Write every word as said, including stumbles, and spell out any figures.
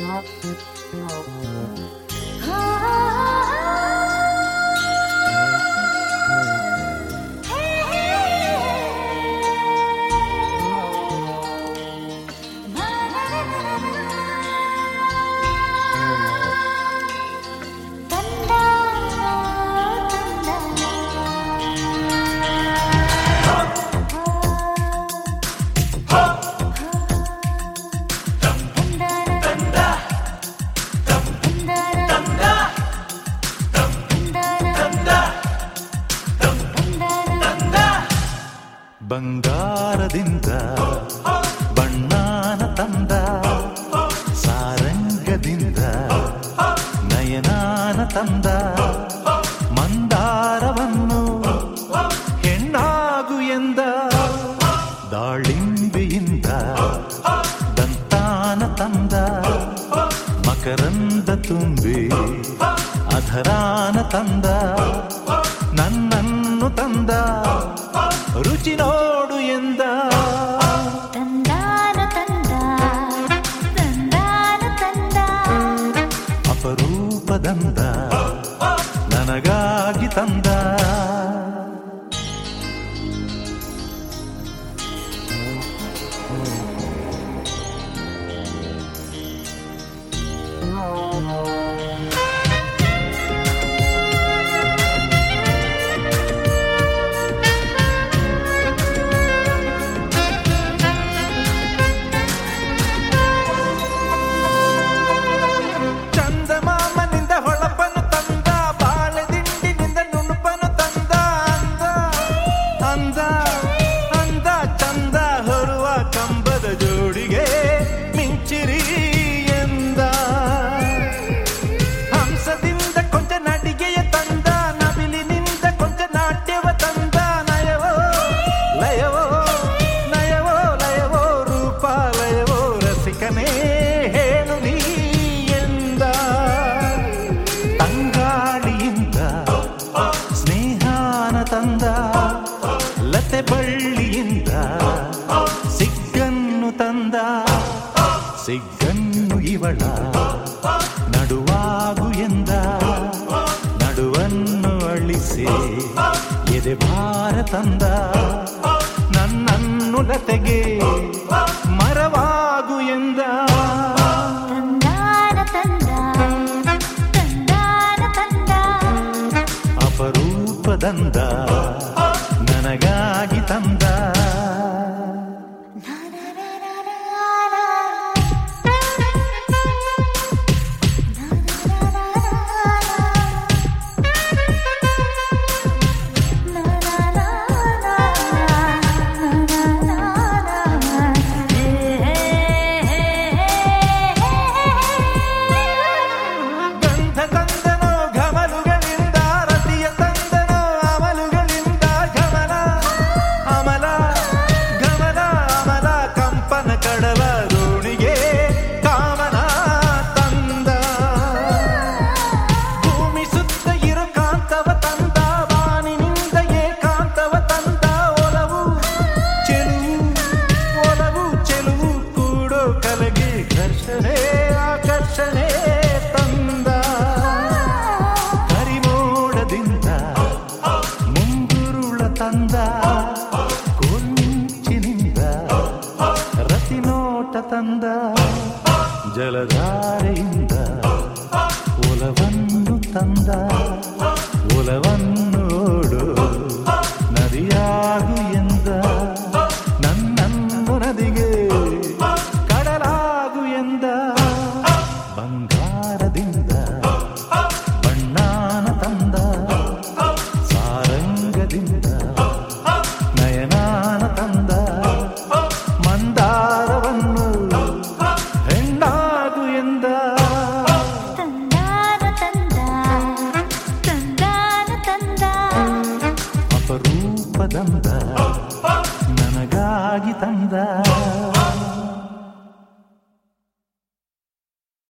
ಬಂಗಾರದಿಂದ ಬಣ್ಣಾನ ತಂದ, ಸಾರಂಗದಿಂದ ನಯನಾನ ತಂದ, ಮಂದಾರವನ್ನು ಹೆಣ್ಣಾಗು ಎಂದ, ದಾಳಿಂಬೆಯಿಂದ ದಂತಾನ ತಂದ, ಮಕರಂದ ತುಂಬಿ ಅಧರಾನ ತಂದ, ನನ್ನನ್ನು ತಂದ ರುಚಿ ನೋಡು ಎಂದ, ತಂದಾನ ತಂದ ತಂದಾನ ತಂದ, ಅಪರೂಪದಂದ ನನಗಾಗಿ ತಂದ. ಹೇಳು ನೀ ಎಂದ, ತಂಗಾಳಿಯಿಂದ ಸ್ನೇಹಾನ ತಂದ, ಲತೆ ಬಳ್ಳಿಯಿಂದ ಸಿಗ್ಗನ್ನು ತಂದ, ಸಿಗ್ಗನ್ನು ಇವಳ ನಡುವಾಗು ಎಂದ, ನಡುವನ್ನು ಅಳಿಸಿ ಎದೆ ಭಾರ ತಂದ, ನನ್ನನ್ನು ಲತೆಗೆ ಮರವಾಗು ಎಂದ, ತಂದಾನ ತಂದ ತಂದಾನ ತಂದ, ಅಪರೂಪದಂದ ನನಗಾಗಿ ತಂದ. ಆಕರ್ಷಣೆ ತಂದ, ಕರಿಮೋಡದಿಂದ ಮುಂಗುರುಳ ತಂದ, ಕೊಂಚಿನಿಂದ ರತಿನೋಟ ತಂದ, ಜಲಧಾರೆಯಿಂದ ಒಲವನ್ನು ತಂದ, ಒಲವನ್ನು ಓಡು ನದಿಯಾಗು ಎಂದ, ನನ್ನನ್ನು ನದಿಗೆ ಕಡಲಾಗು ಎಂದ, ಬಂಗಾರದಿಂದ ಬಣ್ಣಾನ ತಂದ, ಸಾರಂಗದಿಂದ ನಯನಾನ ತಂದ, ಮಂದಾರವನ್ನು ಹೆಣ್ಣಾಗು ಎಂದ, ತಂದಾನ ತಂದ ತಂದಾನ ತಂದ, ಅಪರೂಪದಂದ